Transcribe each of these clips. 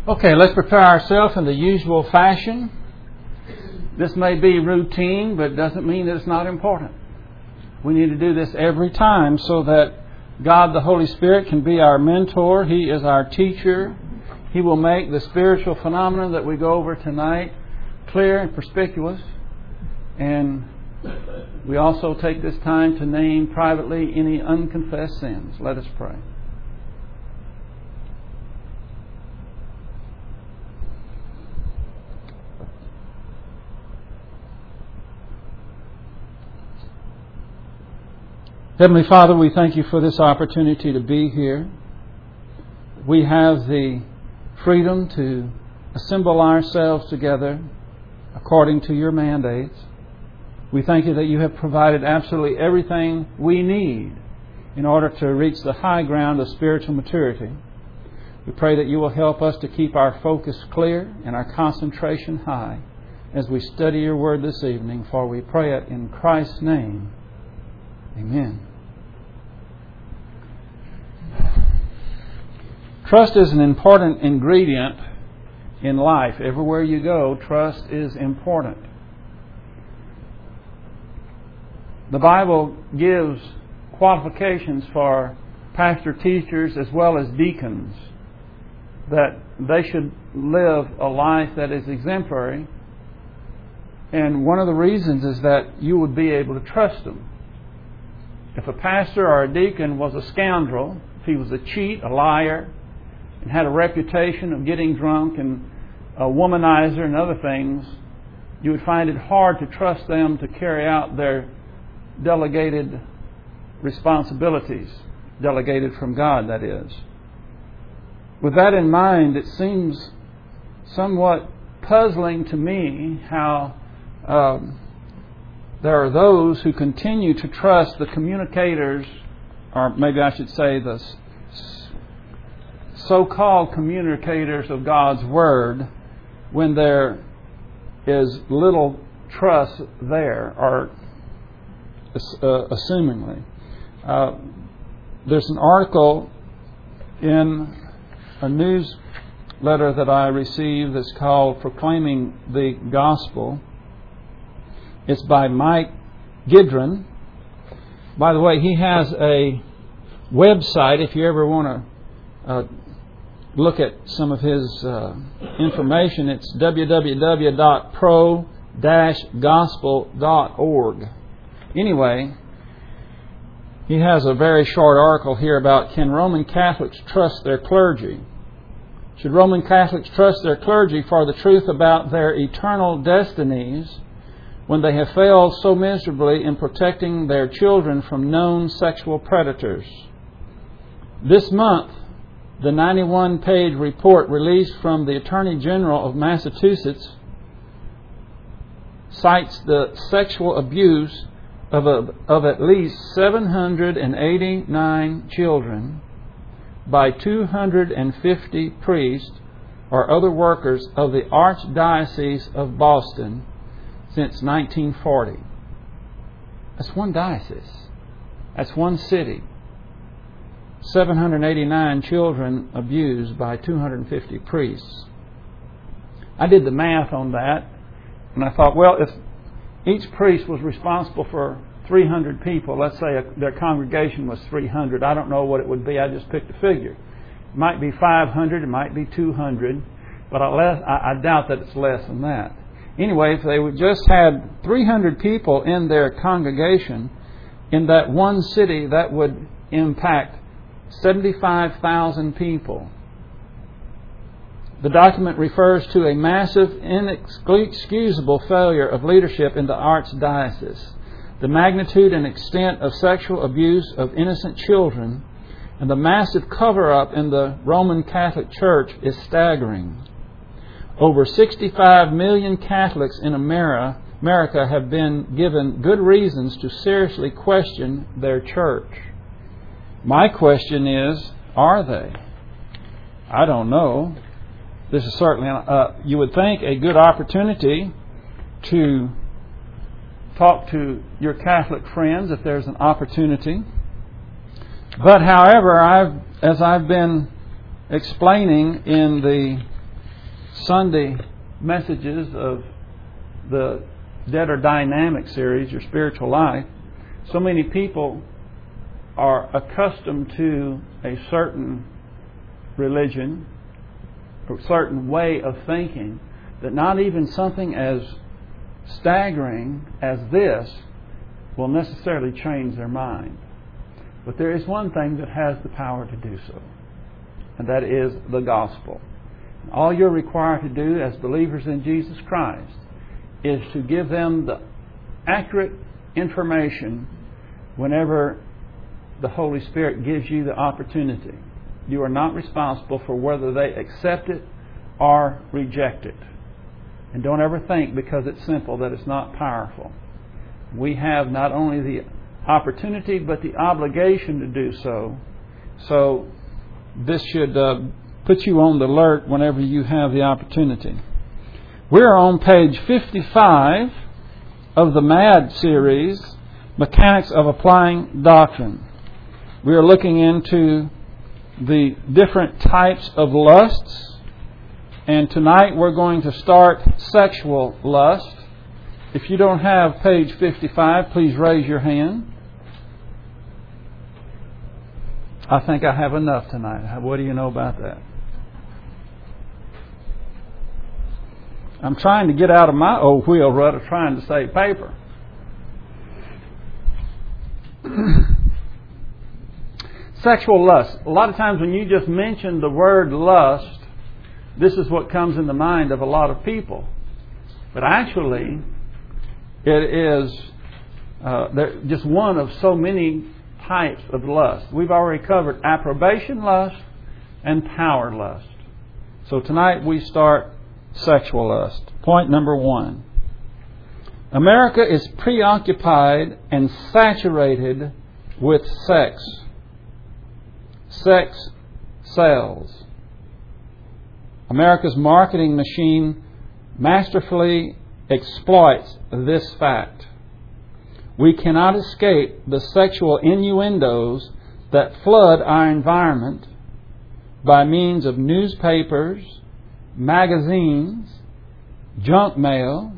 Okay, let's prepare ourselves in the usual fashion. This may be routine, but it doesn't mean that it's not important. We need to do this every time so that God the Holy Spirit can be our mentor. He is our teacher. He will make the spiritual phenomena that we go over tonight clear and perspicuous. And we also take this time to name privately any unconfessed sins. Let us pray. Heavenly Father, we thank you for this opportunity to be here. We have the freedom to assemble ourselves together according to your mandates. We thank you that you have provided absolutely everything we need in order to reach the high ground of spiritual maturity. We pray that you will help us to keep our focus clear and our concentration high as we study your word this evening, for we pray it in Christ's name. Amen. Trust is an important ingredient in life. Everywhere you go, trust is important. The Bible gives qualifications for pastor teachers as well as deacons, that they should live a life that is exemplary. And one of the reasons is that you would be able to trust them. If a pastor or a deacon was a scoundrel, if he was a cheat, a liar, and had a reputation of getting drunk and a womanizer and other things, you would find it hard to trust them to carry out their delegated responsibilities, delegated from God, that is. With that in mind, it seems somewhat puzzling to me how there are those who continue to trust the communicators, or maybe I should say the so-called communicators of God's Word, when there is little trust there, or assumingly. There's an article in a newsletter that I received that's called Proclaiming the Gospel. It's by Mike Gidron. By the way, he has a website if you ever want to look at some of his information. It's www.pro-gospel.org. Anyway, he has a very short article here about, can Roman Catholics trust their clergy? Should Roman Catholics trust their clergy for the truth about their eternal destinies when they have failed so miserably in protecting their children from known sexual predators? This month, the 91-page report released from the Attorney General of Massachusetts cites the sexual abuse of at least 789 children by 250 priests or other workers of the Archdiocese of Boston since 1940. That's one diocese. That's one city. 789 children abused by 250 priests. I did the math on that, and I thought, well, if each priest was responsible for 300 people, let's say their congregation was 300, I don't know what it would be, I just picked a figure. It might be 500, it might be 200, but I doubt that it's less than that. Anyway, if they would just had 300 people in their congregation in that one city, that would impact 75,000 people. The document refers to a massive, inexcusable failure of leadership in the Archdiocese. The magnitude and extent of sexual abuse of innocent children and the massive cover-up in the Roman Catholic Church is staggering. Over 65 million Catholics in America have been given good reasons to seriously question their church. My question is, are they? I don't know. This is certainly, you would think, a good opportunity to talk to your Catholic friends if there's an opportunity. But however, as I've been explaining in the Sunday messages of the Dead or Dynamic series, Your Spiritual Life, so many people are accustomed to a certain religion, a certain way of thinking, that not even something as staggering as this will necessarily change their mind. But there is one thing that has the power to do so, and that is the gospel. All you're required to do as believers in Jesus Christ is to give them the accurate information whenever the Holy Spirit gives you the opportunity. You are not responsible for whether they accept it or reject it. And don't ever think because it's simple that it's not powerful. We have not only the opportunity but the obligation to do so. So this should put you on the alert whenever you have the opportunity. We're on page 55 of the MAD series, Mechanics of Applying Doctrine. We are looking into the different types of lusts, and tonight we're going to start sexual lust. If you don't have page 55, please raise your hand. I think I have enough tonight. What do you know about that? I'm trying to get out of my old wheel rut of trying to save paper. Sexual lust. A lot of times when you just mention the word lust, this is what comes in the mind of a lot of people. But actually, it is just one of so many types of lust. We've already covered approbation lust and power lust. So tonight we start sexual lust. Point number 1. America is preoccupied and saturated with sex. Sex sells. America's marketing machine masterfully exploits this fact. We cannot escape the sexual innuendos that flood our environment by means of newspapers, magazines, junk mail,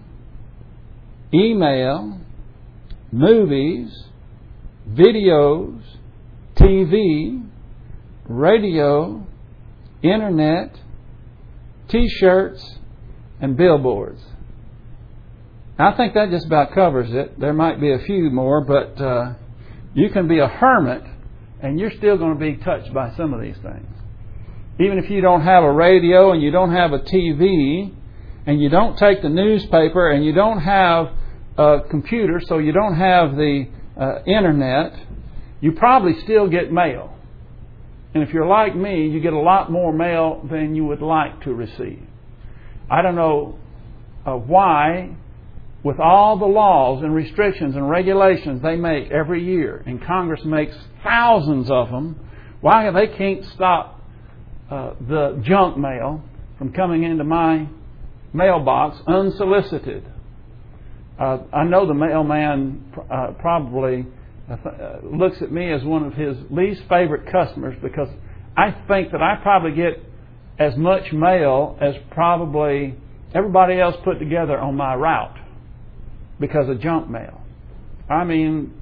email, movies, videos, TV, radio, internet, T-shirts, and billboards. I think that just about covers it. There might be a few more, but you can be a hermit and you're still going to be touched by some of these things. Even if you don't have a radio and you don't have a TV and you don't take the newspaper and you don't have a computer, so you don't have the internet, you probably still get mail. And if you're like me, you get a lot more mail than you would like to receive. I don't know why, with all the laws and restrictions and regulations they make every year, and Congress makes thousands of them, why they can't stop the junk mail from coming into my mailbox unsolicited. I know the mailman probably looks at me as one of his least favorite customers, because I think that I probably get as much mail as probably everybody else put together on my route because of junk mail. I mean,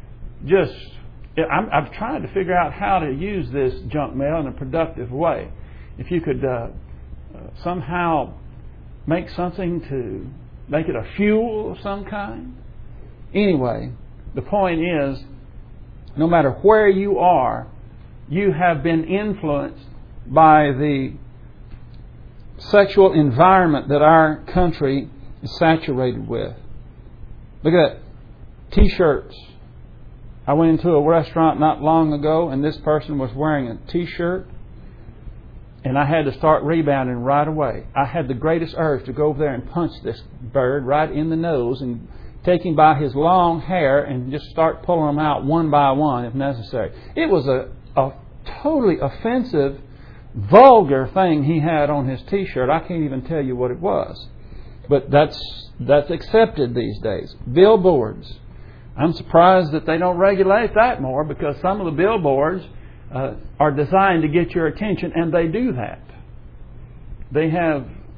I'm trying to figure out how to use this junk mail in a productive way. If you could somehow make something to make it a fuel of some kind. Anyway, the point is, no matter where you are, you have been influenced by the sexual environment that our country is saturated with. Look at that. T-shirts. I went into a restaurant not long ago and this person was wearing a T-shirt, and I had to start rebounding right away. I had the greatest urge to go over there and punch this bird right in the nose and take him by his long hair and just start pulling them out one by one if necessary. It was a totally offensive, vulgar thing he had on his T-shirt. I can't even tell you what it was. But that's accepted these days. Billboards. I'm surprised that they don't regulate that more, because some of the billboards are designed to get your attention, and they do that. They have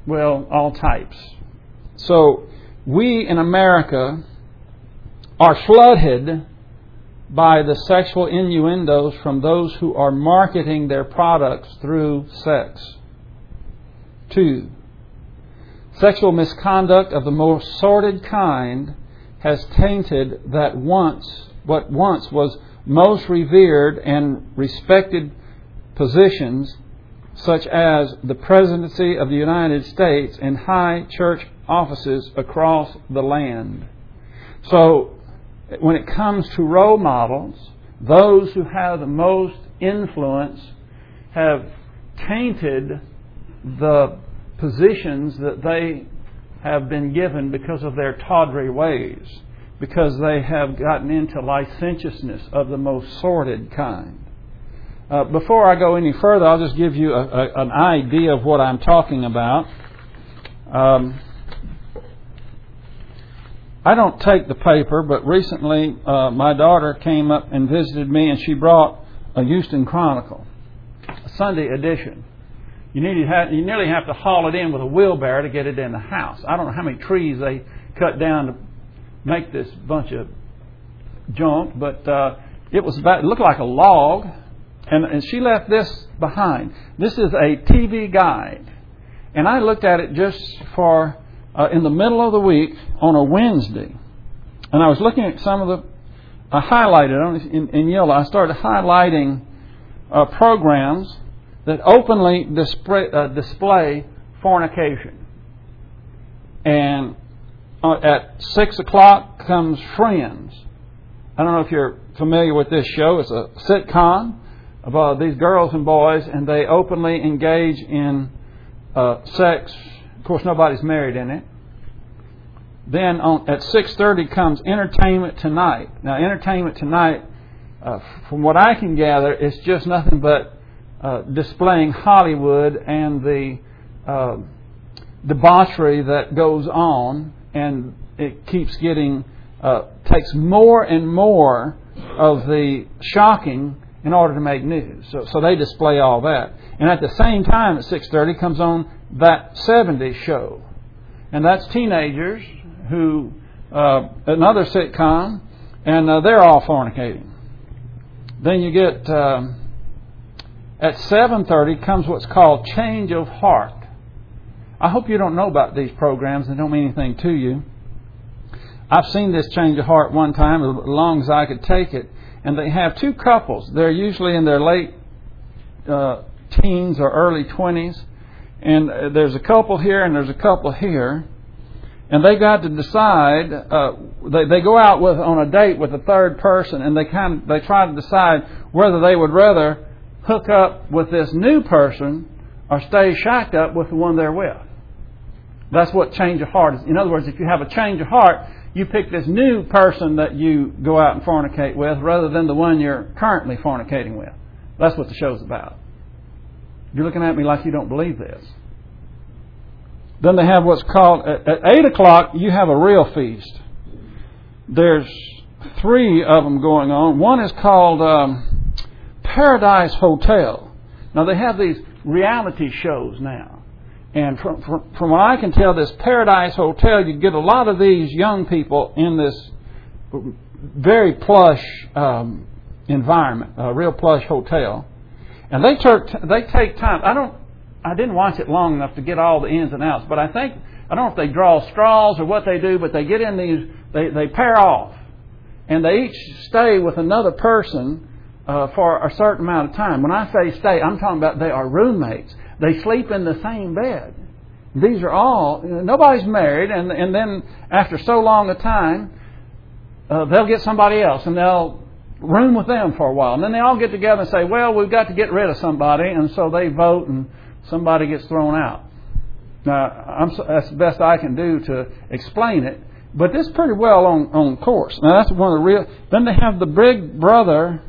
all types. So we in America are flooded by the sexual innuendos from those who are marketing their products through sex. 2. Sexual misconduct of the most sordid kind has tainted what once was most revered and respected positions, such as the presidency of the United States and high church offices across the land. So, when it comes to role models, those who have the most influence have tainted the positions that they have been given because of their tawdry ways, because they have gotten into licentiousness of the most sordid kind. Before I go any further, I'll just give you an idea of what I'm talking about. I don't take the paper, but recently my daughter came up and visited me, and she brought a Houston Chronicle, a Sunday edition. You nearly have to haul it in with a wheelbarrow to get it in the house. I don't know how many trees they cut down to make this bunch of junk, but it looked like a log, and she left this behind. This is a TV guide, and I looked at it just for in the middle of the week on a Wednesday, and I was looking at some of I highlighted in yellow. I started highlighting programs that openly display fornication. And at 6 o'clock comes Friends. I don't know if you're familiar with this show. It's a sitcom about these girls and boys, and they openly engage in sex. Of course, nobody's married in it. Then at 6:30 comes Entertainment Tonight. Now, Entertainment Tonight, from what I can gather, is just nothing but displaying Hollywood and the debauchery that goes on, and it keeps getting takes more and more of the shocking in order to make news. So they display all that, and at the same time at 6:30 comes on That 70s Show, and that's teenagers who another sitcom, and they're all fornicating. Then you get at 7:30 comes what's called Change of Heart. I hope you don't know about these programs. They don't mean anything to you. I've seen this Change of Heart one time, as long as I could take it. And they have two couples. They're usually in their late teens or early 20s. And there's a couple here and there's a couple here. And they got to decide, they go out on a date with a third person, and they try to decide whether they would rather hook up with this new person or stay shacked up with the one they're with. That's what change of heart is. In other words, if you have a change of heart, you pick this new person that you go out and fornicate with rather than the one you're currently fornicating with. That's what the show's about. You're looking at me like you don't believe this. Then they have what's called, at 8 o'clock, you have a real feast. There's 3 of them going on. One is called Paradise Hotel. Now, they have these reality shows now. And from what I can tell, this Paradise Hotel, you get a lot of these young people in this very plush environment, a real plush hotel. And they take time. I didn't watch it long enough to get all the ins and outs, but I don't know if they draw straws or what they do, but they get in these, they pair off. And they each stay with another person for a certain amount of time. When I say stay, I'm talking about they are roommates. They sleep in the same bed. These are all, nobody's married, and then after so long a time, they'll get somebody else and they'll room with them for a while. And then they all get together and say, well, we've got to get rid of somebody, and so they vote and somebody gets thrown out. Now, that's the best I can do to explain it, but this is pretty well on course. Now, that's one of the real. Then they have the Big Brother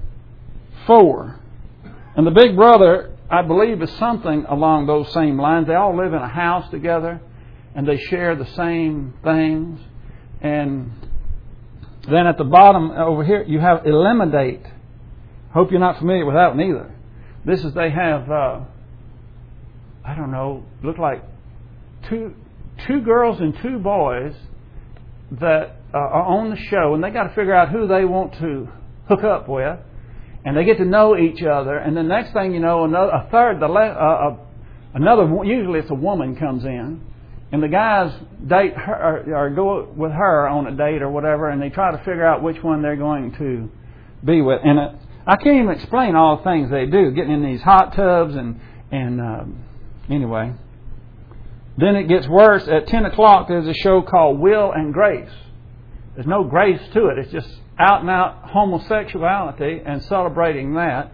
4. And the Big Brother, I believe, is something along those same lines. They all live in a house together, and they share the same things. And then at the bottom over here, you have Eliminate. Hope you're not familiar with that one either. They have, look like two girls and two boys that are on the show, and they got to figure out who they want to hook up with, and they get to know each other. And the next thing you know, usually it's a woman comes in, and the guys date her or go with her on a date or whatever, and they try to figure out which one they're going to be with. And I can't even explain all the things they do, getting in these hot tubs and anyway. Then it gets worse. At 10 o'clock, there's a show called Will and Grace. There's no grace to it. It's just out and out homosexuality and celebrating that.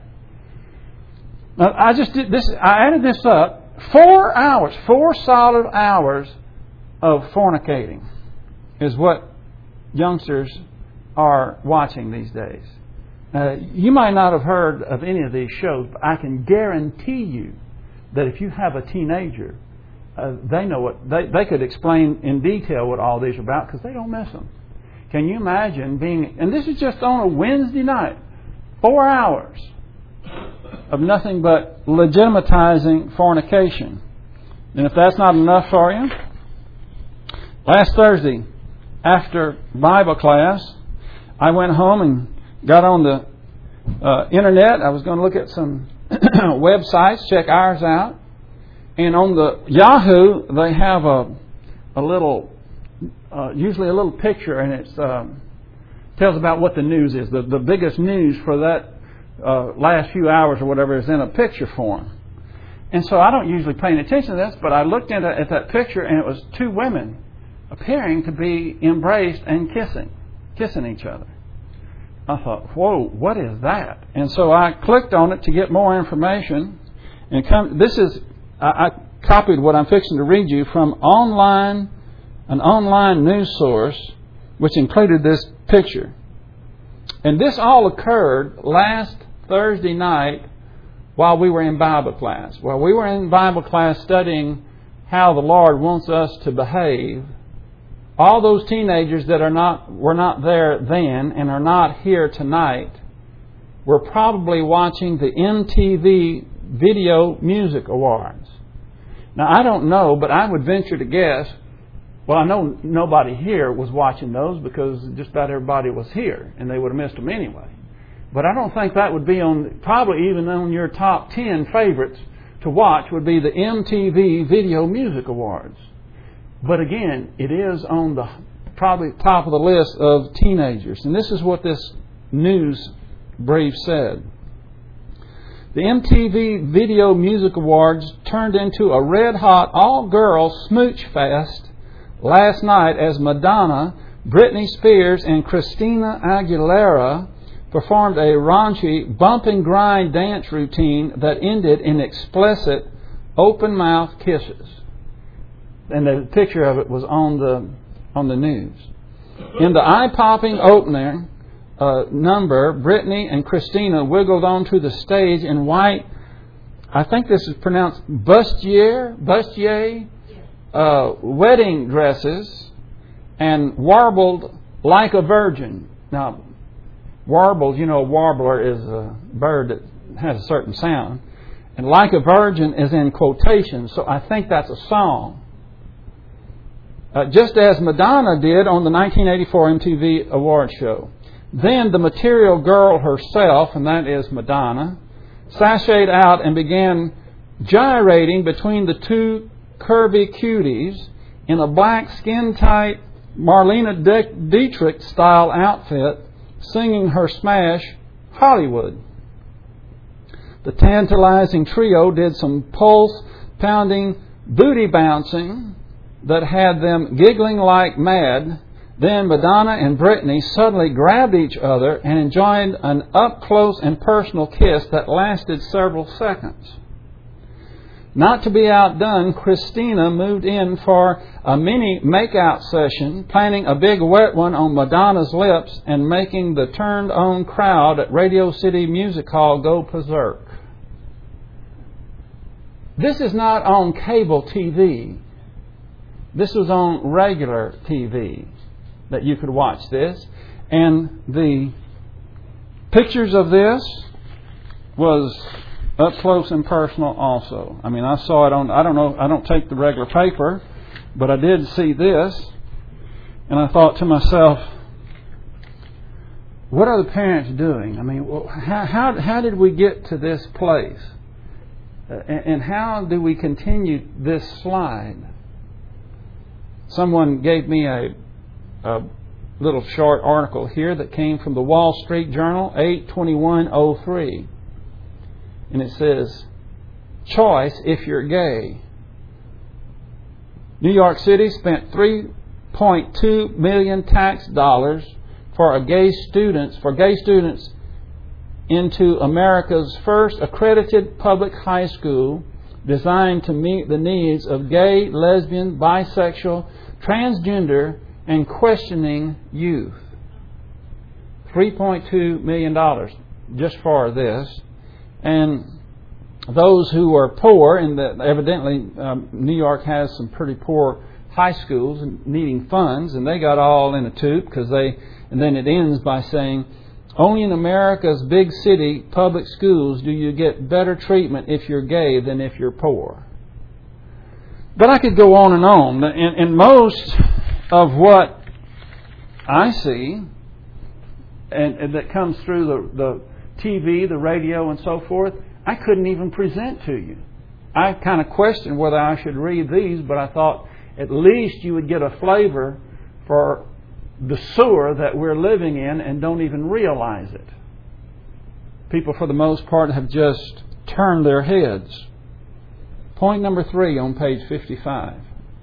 Now, I added this up. 4 hours, 4 solid hours of fornicating is what youngsters are watching these days. You might not have heard of any of these shows, but I can guarantee you that if you have a teenager, they know what they could explain in detail what all these are about because they don't miss them. Can you imagine being? And this is just on a Wednesday night, 4 hours of nothing but legitimatizing fornication. And if that's not enough for you, last Thursday after Bible class, I went home and got on the internet. I was going to look at some websites, check ours out. And on the Yahoo, they have a little, usually a little picture, and it tells about what the news is. The biggest news for that last few hours or whatever is in a picture form. And so I don't usually pay any attention to this, but I looked at that picture, and it was two women appearing to be embraced and kissing each other. I thought, whoa, what is that? And so I clicked on it to get more information. And I copied what I'm fixing to read you from an online news source, which included this picture. And this all occurred last Thursday night while we were in Bible class. While we were in Bible class studying how the Lord wants us to behave, all those teenagers that were not there then and are not here tonight were probably watching the MTV Video Music Awards. Now, I don't know, but I would venture to guess, well, I know nobody here was watching those because just about everybody was here, and they would have missed them anyway. But I don't think that would be probably even on your top 10 favorites to watch would be the MTV Video Music Awards. But again, it is on the probably top of the list of teenagers. And this is what this news brief said. The MTV Video Music Awards turned into a red-hot all-girl smooch fest last night as Madonna, Britney Spears, and Christina Aguilera performed a raunchy bump and grind dance routine that ended in explicit open-mouth kisses. And the picture of it was on the news. In the eye-popping opening number, Britney and Christina wiggled onto the stage in white, I think this is pronounced bustier, wedding dresses, and warbled like a virgin. Now, warbled, a warbler is a bird that has a certain sound. And like a virgin is in quotation, so I think that's a song. Just as Madonna did on the 1984 MTV Awards show. Then the material girl herself, and that is Madonna, sashayed out and began gyrating between the two curvy cuties in a black skin-tight Marlene Dietrich-style outfit, singing her smash, Hollywood. The tantalizing trio did some pulse-pounding booty bouncing that had them giggling like mad. Then Madonna and Britney suddenly grabbed each other and enjoyed an up-close and personal kiss that lasted several seconds. Not to be outdone, Christina moved in for a mini make-out session, planting a big wet one on Madonna's lips and making the turned-on crowd at Radio City Music Hall go berserk. This is not on cable TV. This was on regular TV that you could watch this. And the pictures of this was up close and personal also. I mean, I saw it on, I don't take the regular paper, But I did see this, and I thought to myself, what are the parents doing? I mean, how did we get to this place? And how do we continue this slide? Someone gave me a little short article here that came from the Wall Street Journal, 8/21/03. And it says, choice if you're gay. New York City spent $3.2 million tax dollars for gay students into America's first accredited public high school designed to meet the needs of gay, lesbian, bisexual, transgender, and questioning youth. $3.2 million just for this. And those who are poor, and evidently New York has some pretty poor high schools and needing funds, and they got all in a toot and then it ends by saying, only in America's big city public schools do you get better treatment if you're gay than if you're poor. But I could go on and on. And most of what I see and that comes through the TV, the radio, and so forth, I couldn't even present to you. I kind of questioned whether I should read these, but I thought at least you would get a flavor for the sewer that we're living in and don't even realize it. People, for the most part, have just turned their heads. Point number 3 on page 55.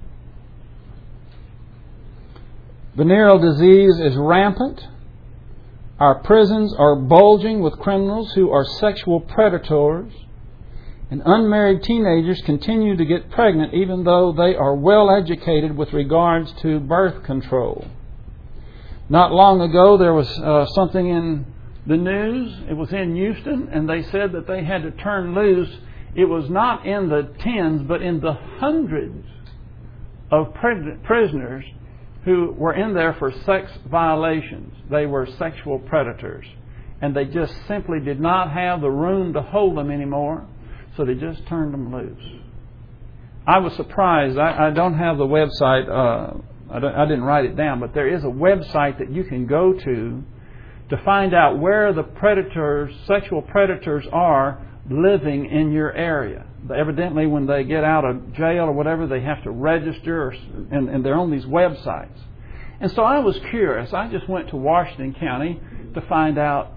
Venereal disease is rampant. Our prisons are bulging with criminals who are sexual predators. And unmarried teenagers continue to get pregnant even though they are well educated with regards to birth control. Not long ago, there was something in the news. It was in Houston, and they said that they had to turn loose. It was not in the tens, but in the hundreds of prisoners who were in there for sex violations. They were sexual predators. And they just simply did not have the room to hold them anymore, so they just turned them loose. I was surprised. I don't have the website. I didn't write it down, but there is a website that you can go to find out where the predators, sexual predators, are living in your area. Evidently, when they get out of jail or whatever, they have to register, and they're on these websites. And so I was curious. I just went to Washington County to find out,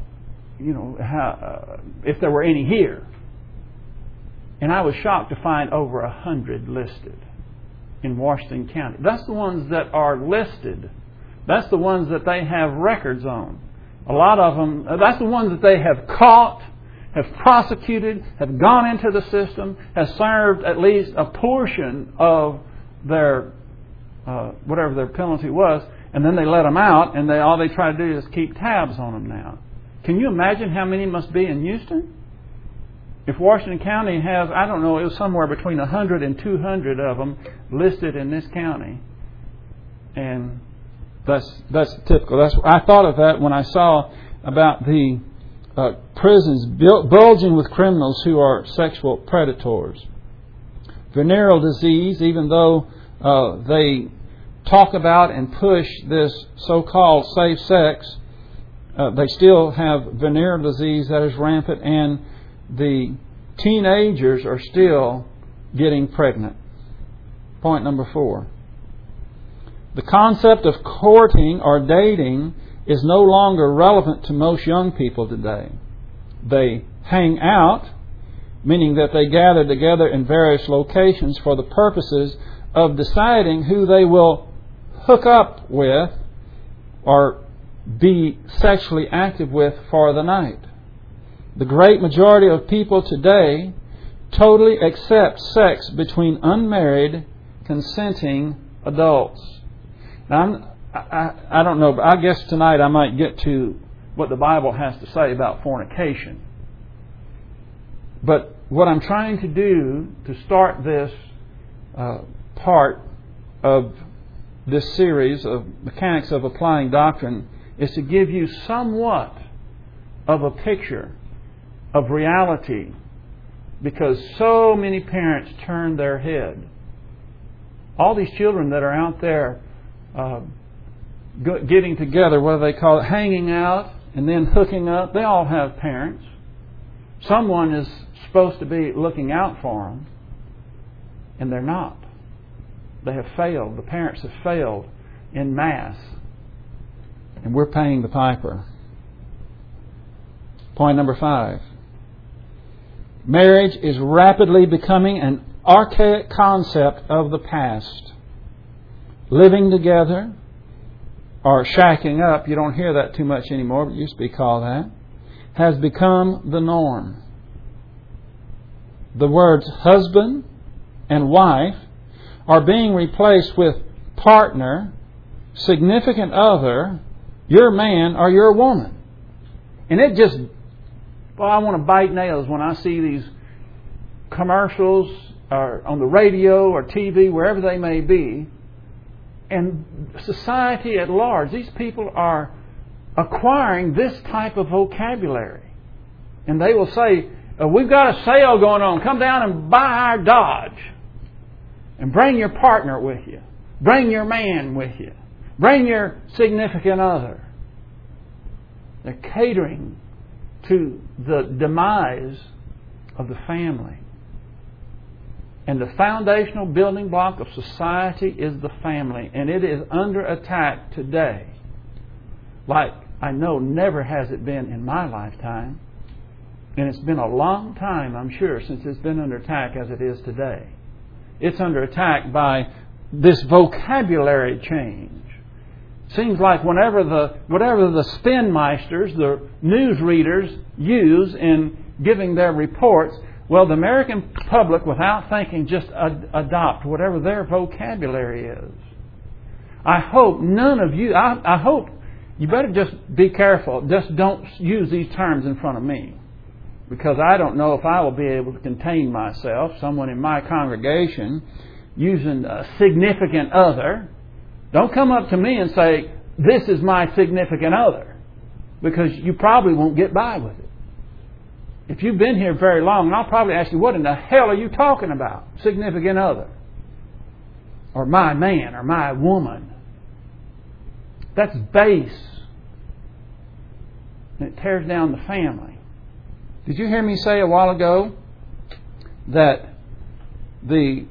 how, if there were any here. And I was shocked to find over 100 listed in Washington County. That's the ones that are listed. That's the ones that they have records on. A lot of them, that's the ones that they have caught, have prosecuted, have gone into the system, have served at least a portion of their, whatever their penalty was, and then they let them out, and all they try to do is keep tabs on them now. Can you imagine how many must be in Houston? If Washington County has, I don't know, it was somewhere between 100 and 200 of them listed in this county. And that's typical. I thought of that when I saw about the prisons bulging with criminals who are sexual predators. Venereal disease, even though they talk about and push this so-called safe sex, they still have venereal disease that is rampant, and the teenagers are still getting pregnant. Point number 4. The concept of courting or dating is no longer relevant to most young people today. They hang out, meaning that they gather together in various locations for the purposes of deciding who they will hook up with or be sexually active with for the night. The great majority of people today totally accept sex between unmarried, consenting adults. Now, I don't know, but I guess tonight I might get to what the Bible has to say about fornication. But what I'm trying to do to start this part of this series of Mechanics of Applying Doctrine is to give you somewhat of a picture of reality, because so many parents turn their head All these children that are out there getting together, what do they call it, hanging out and then hooking up, they all have parents. Someone is supposed to be looking out for them, and they're not. They have failed. The parents have failed en masse. And we're paying the piper. Point number 5. Marriage is rapidly becoming an archaic concept of the past. Living together or shacking up, you don't hear that too much anymore, but it used to be called that, has become the norm. The words husband and wife are being replaced with partner, significant other, your man or your woman. And it just, I want to bite nails when I see these commercials or on the radio or TV, wherever they may be. And society at large, these people are acquiring this type of vocabulary. And they will say, we've got a sale going on. Come down and buy our Dodge. And bring your partner with you. Bring your man with you. Bring your significant other. They're catering to the demise of the family. And the foundational building block of society is the family. And it is under attack today. Like I know never has it been in my lifetime. And it's been a long time, I'm sure, since it's been under attack as it is today. It's under attack by this vocabulary change. Seems like whatever the spinmeisters, the newsreaders use in giving their reports, well, the American public, without thinking, just adopt whatever their vocabulary is. I hope none of you, I hope you better just be careful. Just don't use these terms in front of me. Because I don't know if I will be able to contain myself, someone in my congregation, using a significant other. Don't come up to me and say, this is my significant other. Because you probably won't get by with it. If you've been here very long, I'll probably ask you, what in the hell are you talking about? Significant other. Or my man, or my woman. That's base. And it tears down the family. Did you hear me say a while ago that the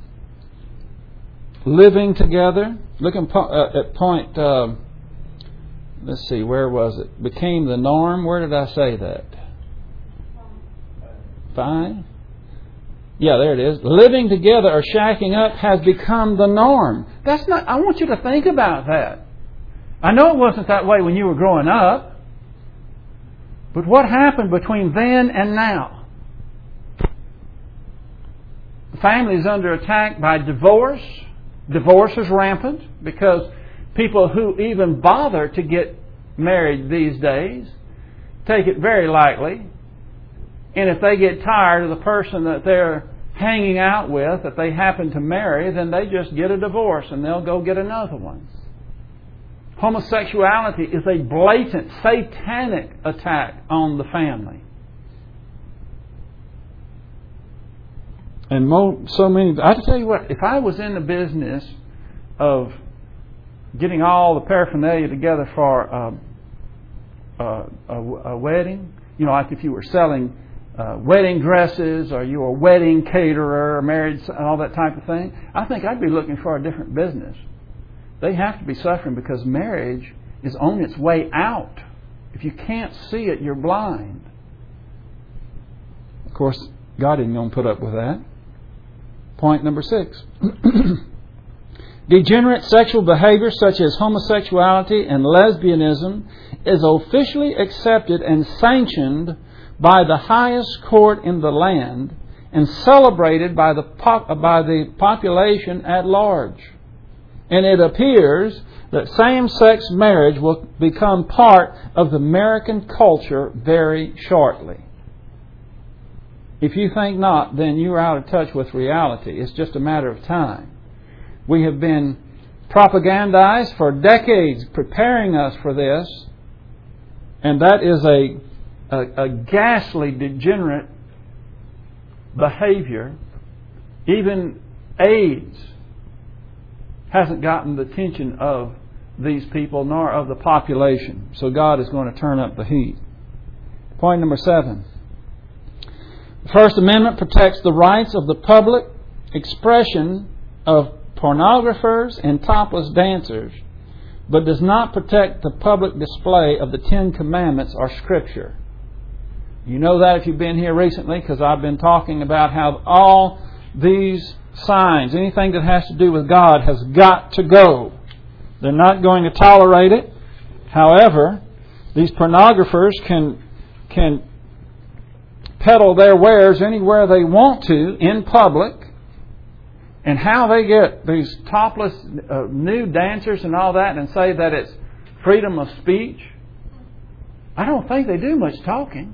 living together, looking at point, let's see, where was it? Became the norm. Where did I say that? 5? Yeah, there it is. Living together or shacking up has become the norm. That's not, I want you to think about that. I know it wasn't that way when you were growing up. But what happened between then and now? The family is under attack by divorce. Divorce is rampant because people who even bother to get married these days take it very lightly. And if they get tired of the person that they're hanging out with, that they happen to marry, then they just get a divorce and they'll go get another one. Homosexuality is a blatant, satanic attack on the family. And so many... I tell you what, if I was in the business of getting all the paraphernalia together for a wedding, you know, like if you were selling wedding dresses or you were a wedding caterer or marriage, all that type of thing, I think I'd be looking for a different business. They have to be suffering because marriage is on its way out. If you can't see it, you're blind. Of course, God isn't going to put up with that. Point number 6. Degenerate sexual behavior such as homosexuality and lesbianism is officially accepted and sanctioned by the highest court in the land and celebrated by the population at large. And it appears that same-sex marriage will become part of the American culture very shortly. If you think not, then you're out of touch with reality. It's just a matter of time. We have been propagandized for decades preparing us for this, and that is a ghastly, degenerate behavior. Even AIDS hasn't gotten the attention of these people nor of the population. So God is going to turn up the heat. Point number 7. The First Amendment protects the rights of the public expression of pornographers and topless dancers, but does not protect the public display of the Ten Commandments or Scripture. You know that if you've been here recently, because I've been talking about how all these signs, anything that has to do with God, has got to go. They're not going to tolerate it. However, these pornographers can peddle their wares anywhere they want to in public. And how they get these topless nude dancers and all that and say that it's freedom of speech, I don't think they do much talking.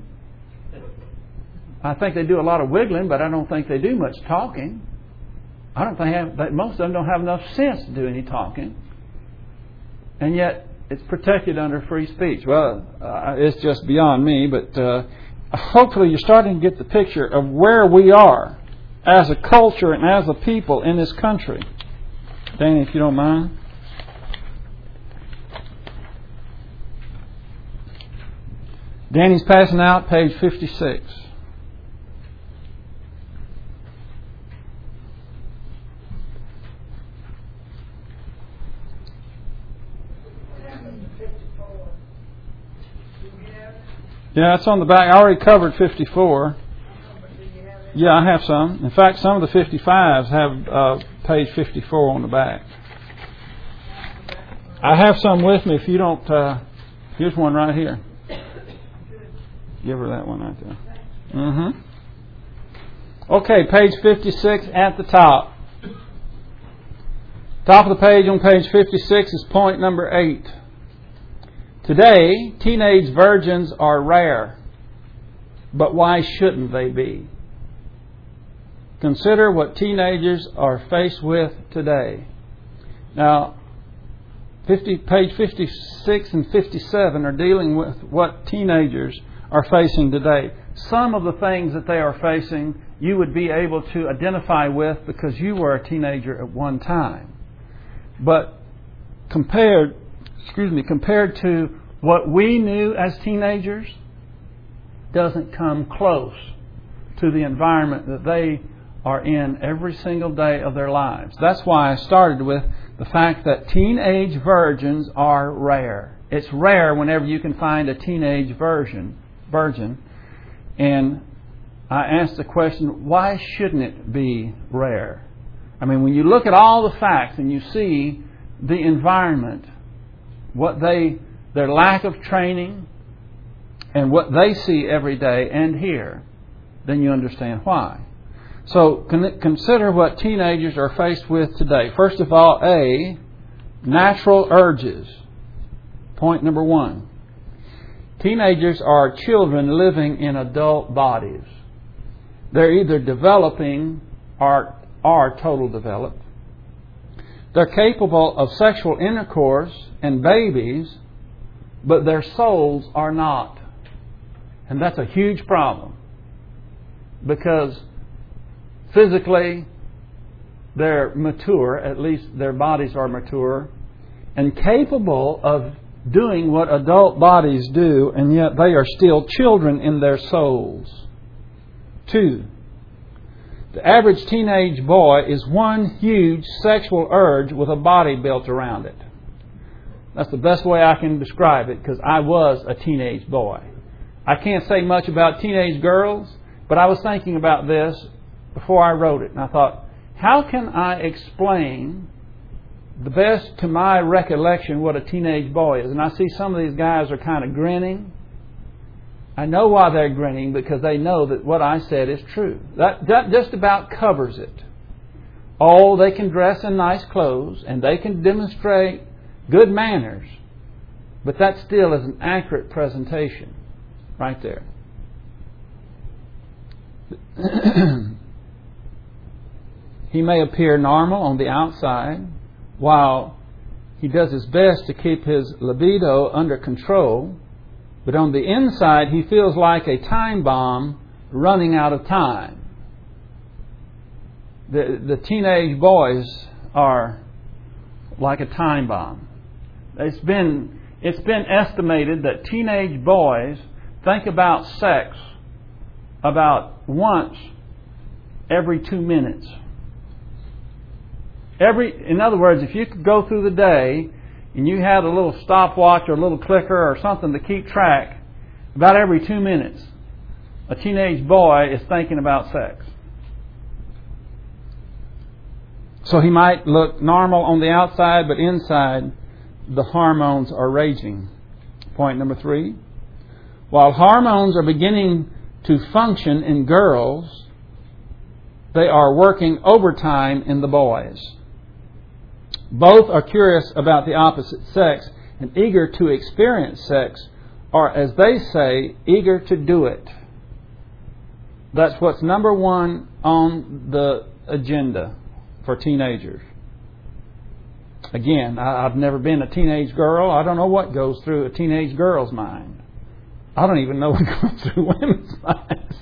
I think they do a lot of wiggling, but I don't think they do much talking. I don't think most of them don't have enough sense to do any talking. And yet it's protected under free speech. Well, it's just beyond me, but hopefully you're starting to get the picture of where we are as a culture and as a people in this country. Danny, if you don't mind. Danny's passing out, page 56. Yeah, it's on the back. I already covered 54. Yeah, I have some. In fact, some of the 55s have page 54 on the back. I have some with me. If you don't, here's one right here. Give her that one right there. Okay, page 56 at the top. Top of the page on page 56 is point number 8. Today, teenage virgins are rare, but why shouldn't they be? Consider what teenagers are faced with today. Now, page 56 and 57 are dealing with what teenagers are facing today. Some of the things that they are facing you would be able to identify with because you were a teenager at one time. But compared to what we knew as teenagers, doesn't come close to the environment that they are in every single day of their lives. That's why I started with the fact that teenage virgins are rare. It's rare whenever you can find a teenage virgin. And I asked the question, why shouldn't it be rare? I mean, when you look at all the facts and you see the environment, their lack of training, and what they see every day and hear, then you understand why. So consider what teenagers are faced with today. First of all, natural urges. Point number 1. Teenagers are children living in adult bodies. They're either developing or are total developed. They're capable of sexual intercourse and babies, but their souls are not. And that's a huge problem. Because physically, they're mature, at least their bodies are mature, and capable of doing what adult bodies do, and yet they are still children in their souls. 2. The average teenage boy is one huge sexual urge with a body built around it. That's the best way I can describe it, because I was a teenage boy. I can't say much about teenage girls, but I was thinking about this before I wrote it. And I thought, how can I explain the best to my recollection what a teenage boy is? And I see some of these guys are kind of grinning. I know why they're grinning, because they know that what I said is true. That just about covers it. Oh, they can dress in nice clothes and they can demonstrate good manners, but that still is an accurate presentation right there. He may appear normal on the outside while he does his best to keep his libido under control, but on the inside he feels like a time bomb running out of time. The teenage boys are like a time bomb. It's been estimated that teenage boys think about sex about once every 2 minutes. In other words, if you could go through the day and you had a little stopwatch or a little clicker or something to keep track, about every 2 minutes, a teenage boy is thinking about sex. So he might look normal on the outside, but inside the hormones are raging. Point number 3. While hormones are beginning to function in girls, they are working overtime in the boys. Both are curious about the opposite sex and eager to experience sex, or as they say, eager to do it. That's what's number one on the agenda for teenagers. Again, I've never been a teenage girl. I don't know what goes through a teenage girl's mind. I don't even know what goes through women's minds.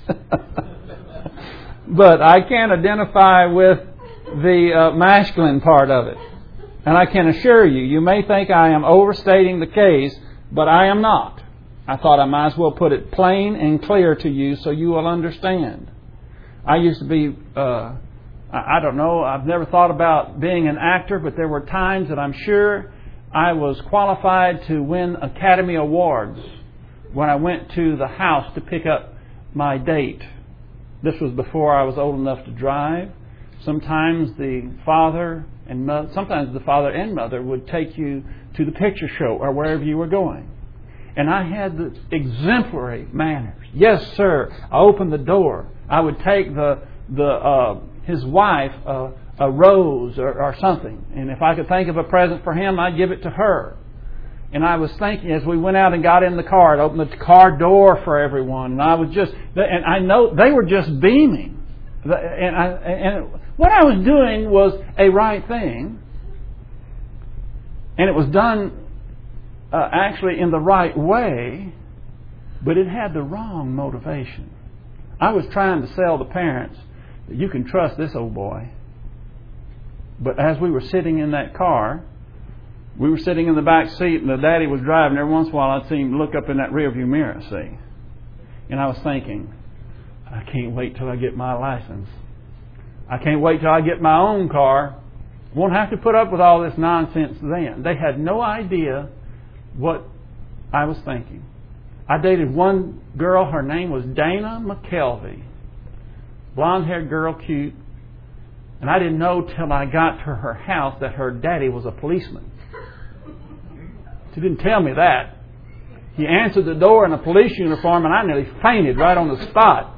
But I can identify with the masculine part of it. And I can assure you, you may think I am overstating the case, but I am not. I thought I might as well put it plain and clear to you so you will understand. I used to be, I don't know, I've never thought about being an actor, but there were times that I'm sure I was qualified to win Academy Awards when I went to the house to pick up my date. This was before I was old enough to drive. Sometimes the father and mother would take you to the picture show or wherever you were going. And I had the exemplary manners. Yes, sir. I opened the door. I would take his wife a rose or something. And if I could think of a present for him, I'd give it to her. And I was thinking, as we went out and got in the car, I'd open the car door for everyone. And I know they were just beaming. And what I was doing was a right thing. And it was done actually in the right way, but it had the wrong motivation. I was trying to sell the parents that you can trust this old boy. But as we were sitting in that car, we were sitting in the back seat and the daddy was driving. Every once in a while I'd see him look up in that rearview mirror, see. And I was thinking, I can't wait till I get my license. I can't wait till I get my own car. Won't have to put up with all this nonsense then. They had no idea what I was thinking. I dated one girl, her name was Dana McKelvey. Blonde-haired girl, cute. And I didn't know till I got to her house that her daddy was a policeman. She didn't tell me that. He answered the door in a police uniform and I nearly fainted right on the spot.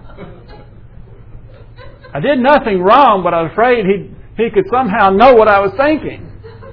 I did nothing wrong, but I was afraid he could somehow know what I was thinking.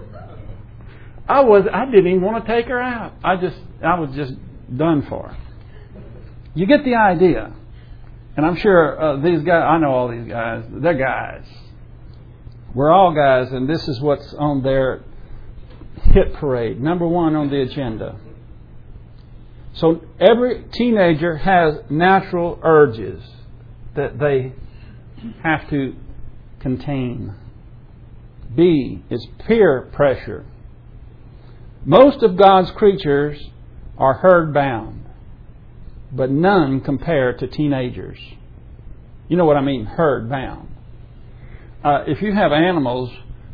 I didn't even want to take her out. I was just done for. You get the idea. And I'm sure these guys, I know all these guys, they're guys. We're all guys, and this is what's on their hit parade. Number one on the agenda. So every teenager has natural urges that they have to contain. B is peer pressure. Most of God's creatures are herd bound, but none compare to teenagers. You know what I mean, herd bound. If you have animals,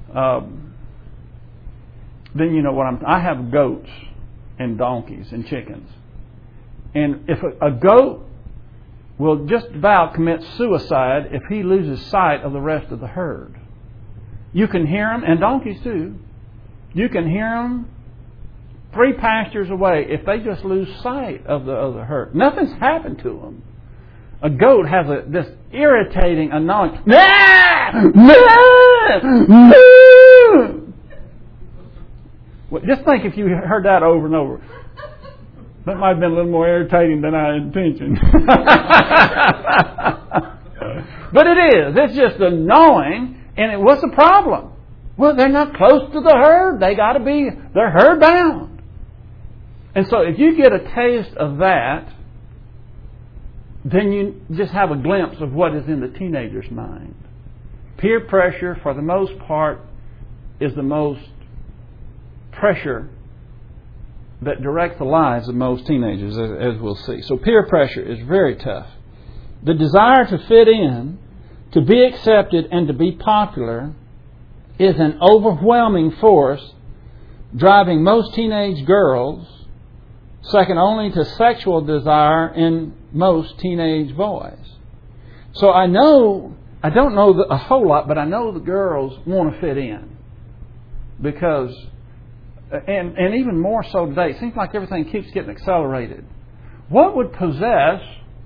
then you know what I have goats and donkeys and chickens. And if a goat will just about commit suicide if he loses sight of the rest of the herd. You can hear them, and donkeys too. You can hear them 3 pastures away if they just lose sight of the other herd. Nothing's happened to them. A goat has this irritating, annoying... Well, just think if you heard that over and over. That might have been a little more irritating than I had intentioned. But it is. It's just annoying. And what's the problem? Well, they're not close to the herd. They're herd bound. And so if you get a taste of that, then you just have a glimpse of what is in the teenager's mind. Peer pressure, for the most part, is the most pressure that directs the lives of most teenagers, as we'll see. So peer pressure is very tough. The desire to fit in, to be accepted, and to be popular is an overwhelming force driving most teenage girls, second only to sexual desire in most teenage boys. So I don't know a whole lot, but I know the girls want to fit in. Because, and even more so today, it seems like everything keeps getting accelerated. What would possess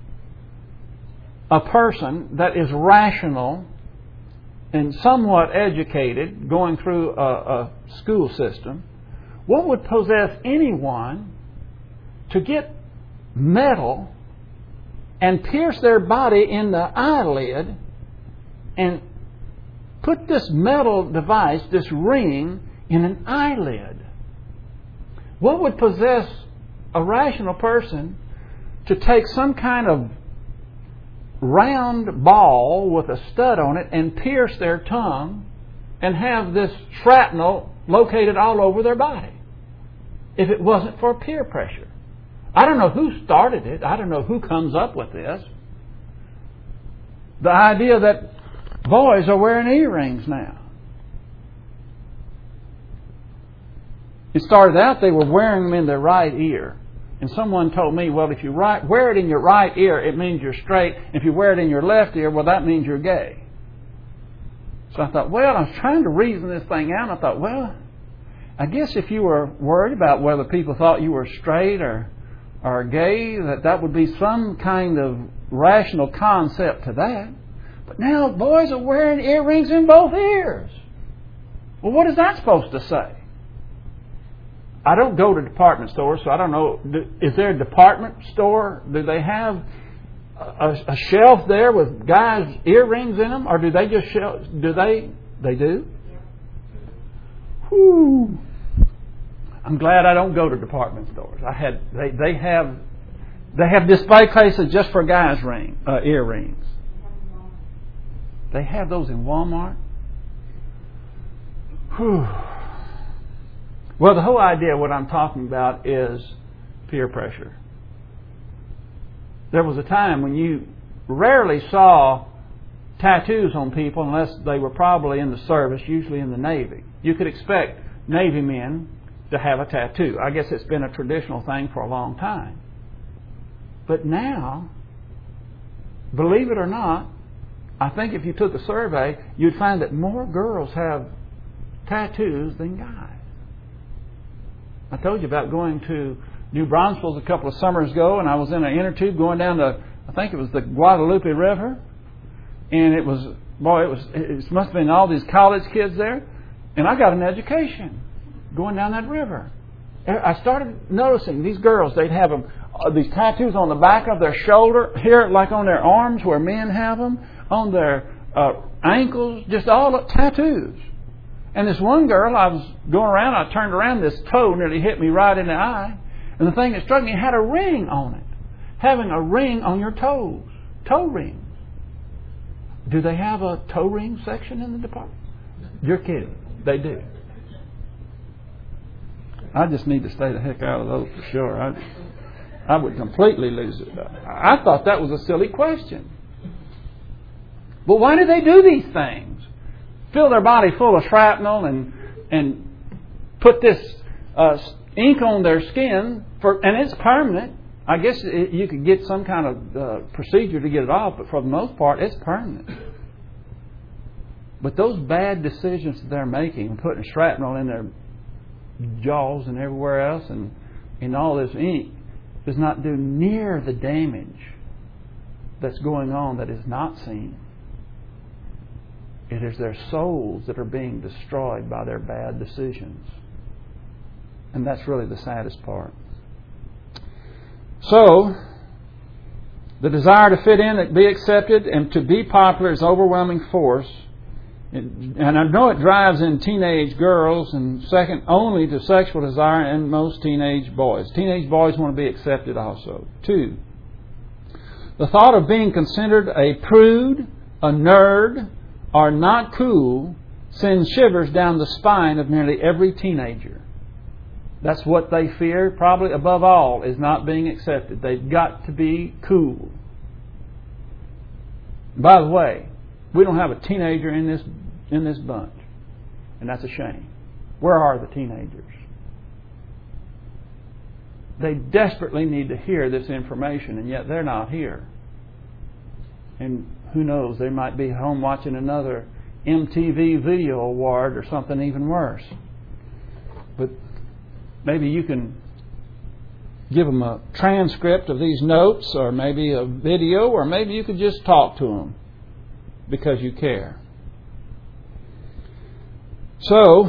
a person that is rational and somewhat educated, going through a school system, what would possess anyone to get metal and pierce their body in the eyelid and put this metal device, this ring, in an eyelid? What would possess a rational person to take some kind of round ball with a stud on it and pierce their tongue and have this shrapnel located all over their body if it wasn't for peer pressure? I don't know who started it. I don't know who comes up with this. The idea that boys are wearing earrings now. It started out they were wearing them in their right ear. And someone told me, well, if you wear it in your right ear, it means you're straight. If you wear it in your left ear, well, that means you're gay. So I thought, well, I was trying to reason this thing out. And I thought, well, I guess if you were worried about whether people thought you were straight or gay, that would be some kind of rational concept to that. But now boys are wearing earrings in both ears. Well, what is that supposed to say? I don't go to department stores, so I don't know. Is there a department store? Do they have a shelf there with guys' earrings in them, or do they just They do? Whew. I'm glad I don't go to department stores. They have display cases just for guys' earrings. They have those in Walmart. Whew. Well, the whole idea of what I'm talking about is peer pressure. There was a time when you rarely saw tattoos on people unless they were probably in the service, usually in the Navy. You could expect Navy men to have a tattoo. I guess it's been a traditional thing for a long time. But now, believe it or not, I think if you took a survey, you'd find that more girls have tattoos than guys. I told you about going to New Braunfels a couple of summers ago, and I was in an inner tube going down to, I think it was the Guadalupe River, and it must have been all these college kids there, and I got an education going down that river. I started noticing these girls, they'd have these tattoos on the back of their shoulder, here like on their arms where men have them, on their ankles, just all tattoos. And this one girl, I was going around, I turned around, this toe nearly hit me right in the eye. And the thing that struck me had a ring on it. Having a ring on your toes. Toe rings. Do they have a toe ring section in the department? You're kidding. They do. I just need to stay the heck out of those for sure. I would completely lose it. I thought that was a silly question. But why do they do these things? Fill their body full of shrapnel and put this ink on their skin, and it's permanent. I guess you could get some kind of procedure to get it off, but for the most part, it's permanent. But those bad decisions that they're making, putting shrapnel in their jaws and everywhere else, and all this ink, does not do near the damage that's going on that is not seen. It is their souls that are being destroyed by their bad decisions. And that's really the saddest part. So, the desire to fit in, to be accepted, and to be popular is overwhelming force. And I know it drives in teenage girls, and second only to sexual desire in most teenage boys. Teenage boys want to be accepted also. 2, the thought of being considered a prude, a nerd, or not cool sends shivers down the spine of nearly every teenager. That's what they fear, probably above all, is not being accepted. They've got to be cool. By the way, we don't have a teenager in this bunch, and that's a shame. Where are the teenagers? They desperately need to hear this information, and yet they're not here. And who knows, they might be home watching another MTV Video Award or something even worse. But maybe you can give them a transcript of these notes, or maybe a video, or maybe you could just talk to them because you care. So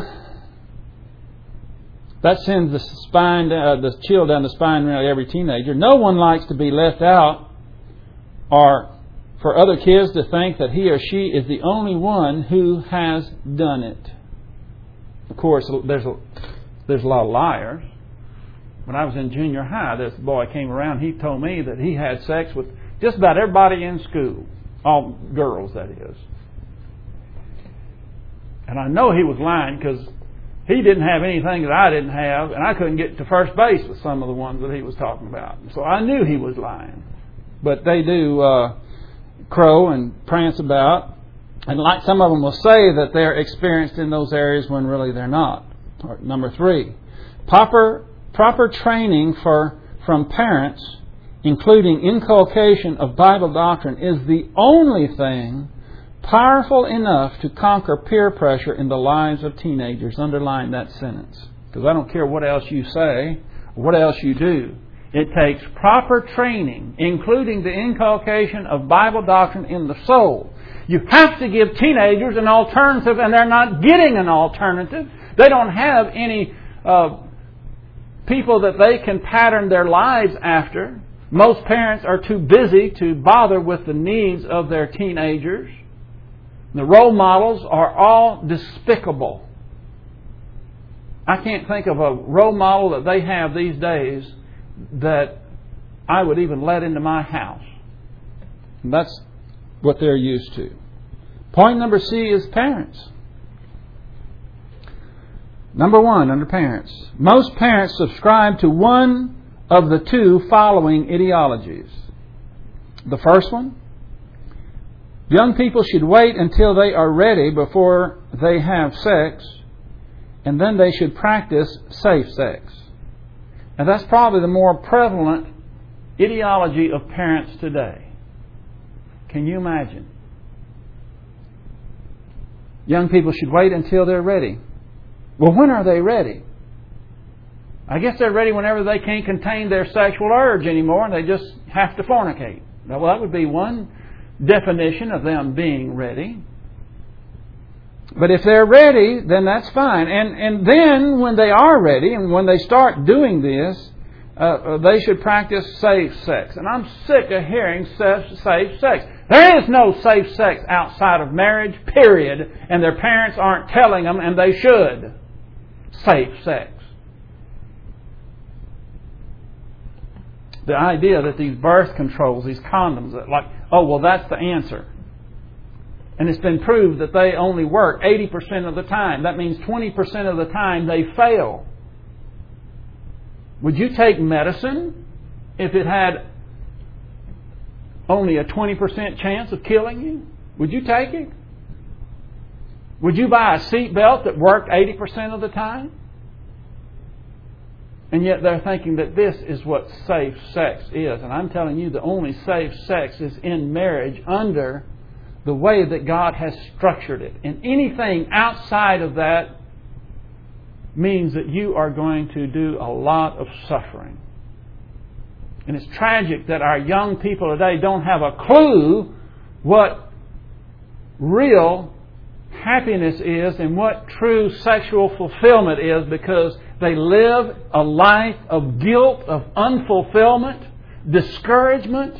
that sends the chill down the spine of every teenager. No one likes to be left out, or for other kids to think that he or she is the only one who has done it. Of course, there's a lot of liars. When I was in junior high, this boy came around. He told me that he had sex with just about everybody in school, all girls, that is. And I know he was lying because he didn't have anything that I didn't have, and I couldn't get to first base with some of the ones that he was talking about. So I knew he was lying. But they do crow and prance about, and like some of them will say that they're experienced in those areas when really they're not. Number 3, proper training from parents, including inculcation of Bible doctrine, is the only thing powerful enough to conquer peer pressure in the lives of teenagers. Underline that sentence, because I don't care what else you say or what else you do. It takes proper training, including the inculcation of Bible doctrine in the soul. You have to give teenagers an alternative, and they're not getting an alternative. They don't have any people that they can pattern their lives after. Most parents are too busy to bother with the needs of their teenagers. The role models are all despicable. I can't think of a role model that they have these days that I would even let into my house. And that's what they're used to. Point number C is parents. Number 1, under parents. Most parents subscribe to one of the 2 following ideologies. The first one, young people should wait until they are ready before they have sex, and then they should practice safe sex. And that's probably the more prevalent ideology of parents today. Can you imagine? Young people should wait until they're ready. Well, when are they ready? I guess they're ready whenever they can't contain their sexual urge anymore and they just have to fornicate. Well, that would be one definition of them being ready. But if they're ready, then that's fine. And then when they are ready and when they start doing this, they should practice safe sex. And I'm sick of hearing safe sex. There is no safe sex outside of marriage, period. And their parents aren't telling them, and they should. Safe sex. The idea that these birth controls, these condoms, that like, oh, well, that's the answer. And it's been proved that they only work 80% of the time. That means 20% of the time they fail. Would you take medicine if it had only a 20% chance of killing you? Would you take it? Would you buy a seatbelt that worked 80% of the time? And yet they're thinking that this is what safe sex is. And I'm telling you, the only safe sex is in marriage under the way that God has structured it. And anything outside of that means that you are going to do a lot of suffering. And it's tragic that our young people today don't have a clue what real happiness is and what true sexual fulfillment is, because they live a life of guilt, of unfulfillment, discouragement.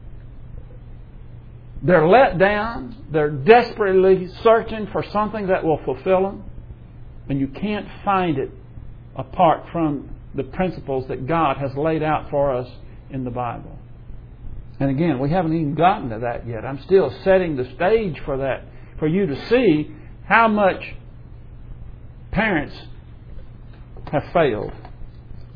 They're let down. They're desperately searching for something that will fulfill them. And you can't find it apart from the principles that God has laid out for us in the Bible. And again, we haven't even gotten to that yet. I'm still setting the stage for that, for you to see how much parents have failed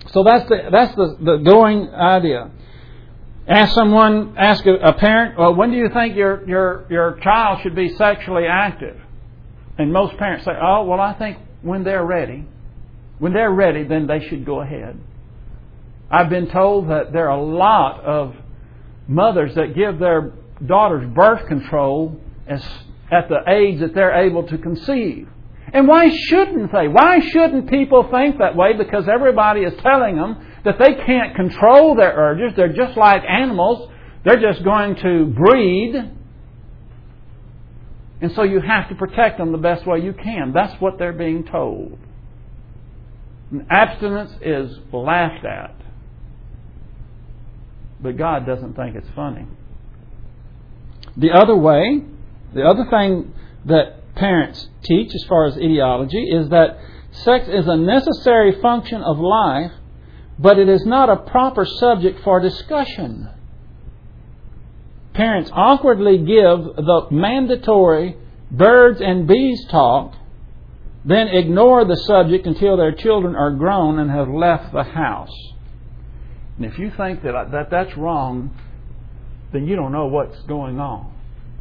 So that's the going idea. Ask a parent, well, when do you think your child should be sexually active? And most parents say, oh, well, I think when they're ready. When they're ready, then they should go ahead. I've been told that there are a lot of mothers that give their daughters birth control at the age that they're able to conceive. And why shouldn't they? Why shouldn't people think that way? Because everybody is telling them that they can't control their urges. They're just like animals. They're just going to breed. And so you have to protect them the best way you can. That's what they're being told. And abstinence is laughed at. But God doesn't think it's funny. The other thing that parents teach as far as ideology is that sex is a necessary function of life, but it is not a proper subject for discussion. Parents awkwardly give the mandatory birds and bees talk, then ignore the subject until their children are grown and have left the house. And if you think that's wrong, then you don't know what's going on.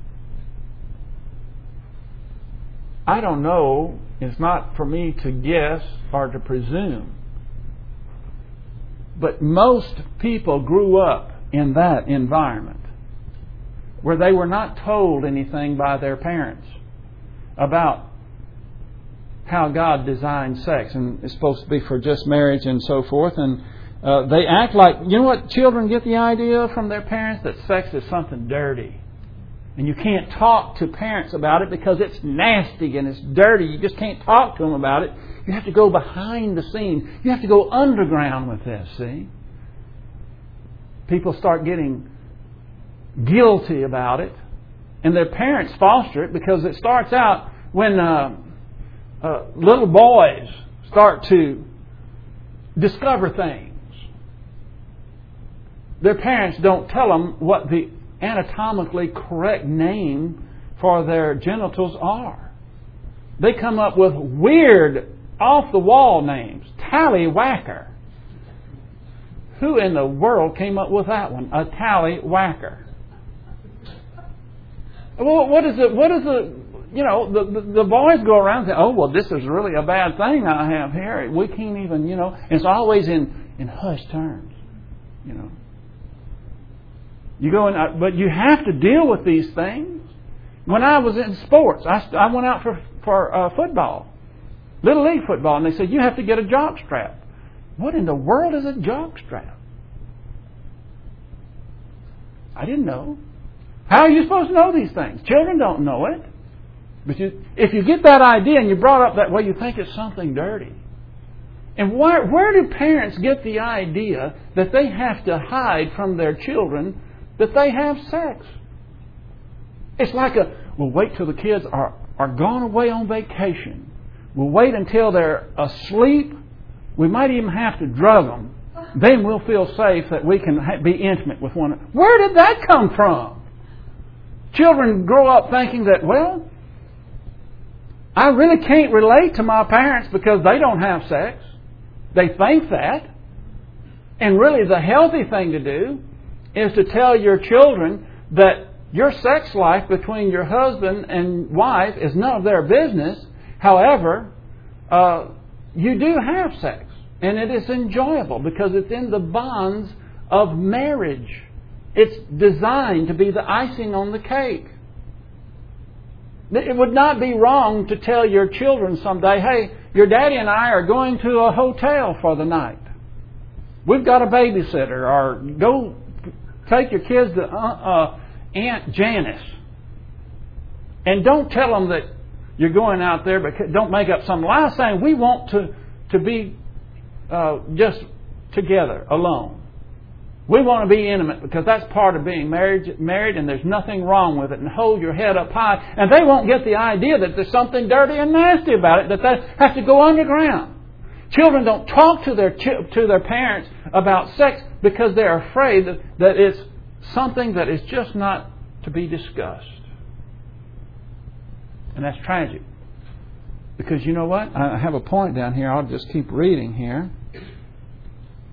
I don't know. It's not for me to guess or to presume. But most people grew up in that environment where they were not told anything by their parents about how God designed sex, and it's supposed to be for just marriage and so forth. And they act like, you know what, children get the idea from their parents that sex is something dirty. And you can't talk to parents about it because it's nasty and it's dirty. You just can't talk to them about it. You have to go behind the scenes. You have to go underground with this, see? People start getting guilty about it. And their parents foster it because it starts out when little boys start to discover things. Their parents don't tell them what the anatomically correct name for their genitals are. They come up with weird, off-the-wall names. Tallywhacker. Who in the world came up with that one? A tallywhacker. Well, what is it? You know, the boys go around and say, oh, well, this is really a bad thing I have here. We can't even, it's always in hushed terms, You go in, but you have to deal with these things. When I was in sports, I went out for football, Little League football, and they said, you have to get a jock strap. What in the world is a jock strap? I didn't know. How are you supposed to know these things? Children don't know it. But if you get that idea and you brought up that way, you think it's something dirty. And where do parents get the idea that they have to hide from their children that they have sex? It's like we'll wait till the kids are gone away on vacation. We'll wait until they're asleep. We might even have to drug them. Then we'll feel safe that we can be intimate with one another. Where did that come from? Children grow up thinking that, well, I really can't relate to my parents because they don't have sex. They think that. And really the healthy thing to do is to tell your children that your sex life between your husband and wife is none of their business. However, you do have sex. And it is enjoyable because it's in the bonds of marriage. It's designed to be the icing on the cake. It would not be wrong to tell your children someday, hey, your daddy and I are going to a hotel for the night. We've got a babysitter. Or go take your kids to Aunt Janice. And don't tell them that you're going out there, but don't make up some lie saying we want to be just together, alone. We want to be intimate because that's part of being married, and there's nothing wrong with it. And hold your head up high. And they won't get the idea that there's something dirty and nasty about it, that they have to go underground. Children don't talk to their parents about sex because they're afraid that it's something that is just not to be discussed. And that's tragic. Because you know what? I have a point down here. I'll just keep reading here.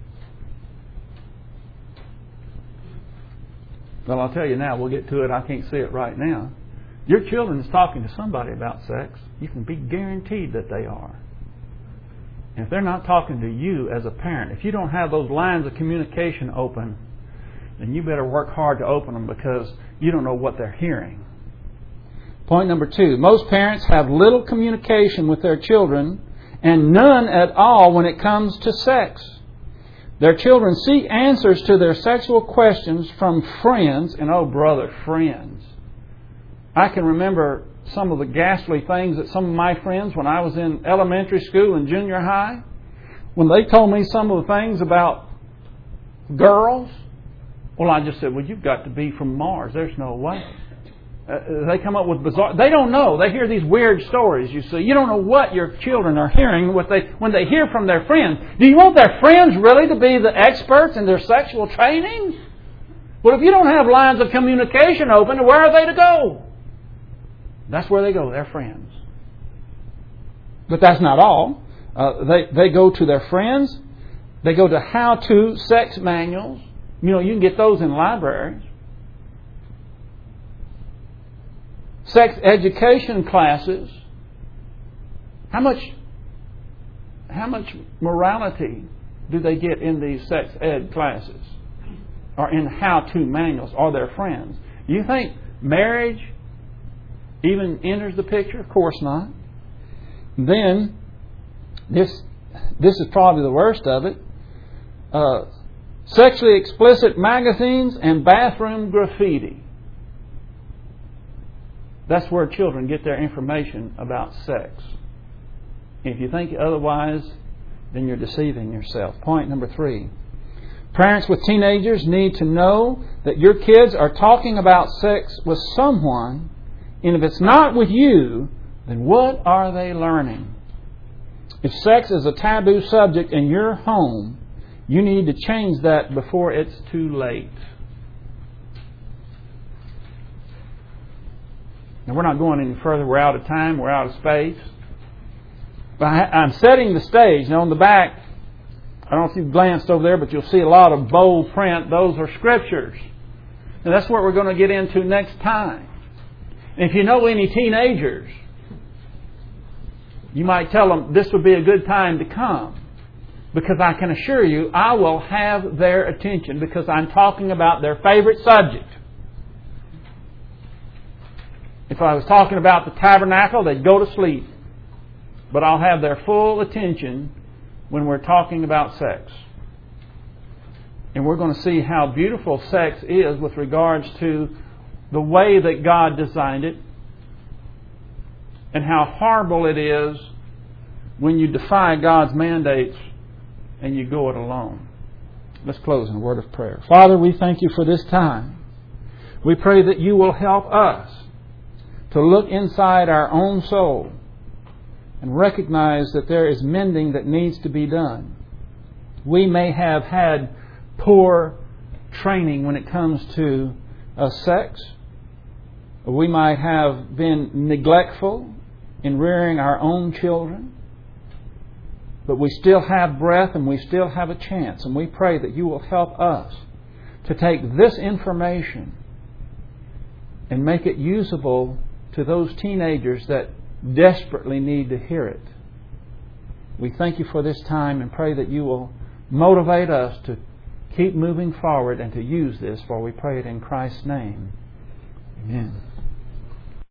Well, I'll tell you now, we'll get to it. I can't see it right now. Your children is talking to somebody about sex. You can be guaranteed that they are. And if they're not talking to you as a parent, if you don't have those lines of communication open, then you better work hard to open them, because you don't know what they're hearing. Point number 2. Most parents have little communication with their children and none at all when it comes to sex. Their children seek answers to their sexual questions from friends, and oh brother, friends. I can remember some of the ghastly things that some of my friends, when I was in elementary school and junior high, when they told me some of the things about girls, well, I just said, well, you've got to be from Mars. There's no way. They come up with bizarre... They don't know. They hear these weird stories, you see. You don't know what your children are hearing when they hear from their friends. Do you want their friends really to be the experts in their sexual training? Well, if you don't have lines of communication open, where are they to go? That's where they go, their friends. But that's not all. They go to their friends. They go to how-to sex manuals. You know, you can get those in libraries. Sex education classes. How much morality do they get in these sex ed classes? Or in how-to manuals? Or their friends? Do you think marriage even enters the picture? Of course not. Then, this is probably the worst of it. Sexually explicit magazines and bathroom graffiti. That's where children get their information about sex. If you think otherwise, then you're deceiving yourself. Point number 3. Parents with teenagers need to know that your kids are talking about sex with someone, and if it's not with you, then what are they learning? If sex is a taboo subject in your home, you need to change that before it's too late. Now, we're not going any further. We're out of time. We're out of space. But I'm setting the stage. Now, on the back, I don't know if you've glanced over there, but you'll see a lot of bold print. Those are scriptures. And that's what we're going to get into next time. And if you know any teenagers, you might tell them this would be a good time to come. Because I can assure you, I will have their attention, because I'm talking about their favorite subject. If I was talking about the tabernacle, they'd go to sleep. But I'll have their full attention when we're talking about sex. And we're going to see how beautiful sex is with regards to the way that God designed it, and how horrible it is when you defy God's mandates and you go it alone. Let's close in a word of prayer. Father, we thank you for this time. We pray that you will help us to look inside our own soul and recognize that there is mending that needs to be done. We may have had poor training when it comes to sex. We might have been neglectful in rearing our own children. But we still have breath and we still have a chance. And we pray that you will help us to take this information and make it usable to those teenagers that desperately need to hear it. We thank you for this time and pray that you will motivate us to keep moving forward and to use this, for we pray it in Christ's name. Amen.